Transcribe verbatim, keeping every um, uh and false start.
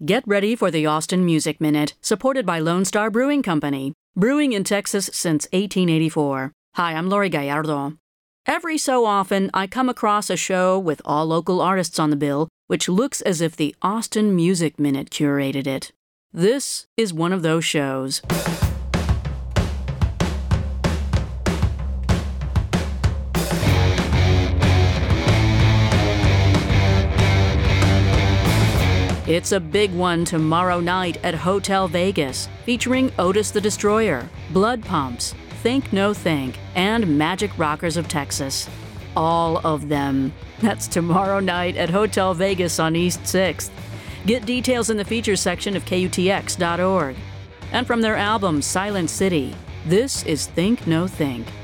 Get ready for the Austin Music Minute, supported by Lone Star Brewing Company, brewing in Texas since eighteen eighty-four. Hi, I'm Lori Gallardo. Every so often, I come across a show with all local artists on the bill, which looks as if the Austin Music Minute curated it. This is one of those shows. It's a big one tomorrow night at Hotel Vegas, featuring Otis the Destroyer, Blood Pumps, Think No Think, and Magic Rockers of Texas. All of them. That's tomorrow night at Hotel Vegas on East sixth. Get details in the features section of K U T X dot org. And from their album Silent City, this is Think No Think.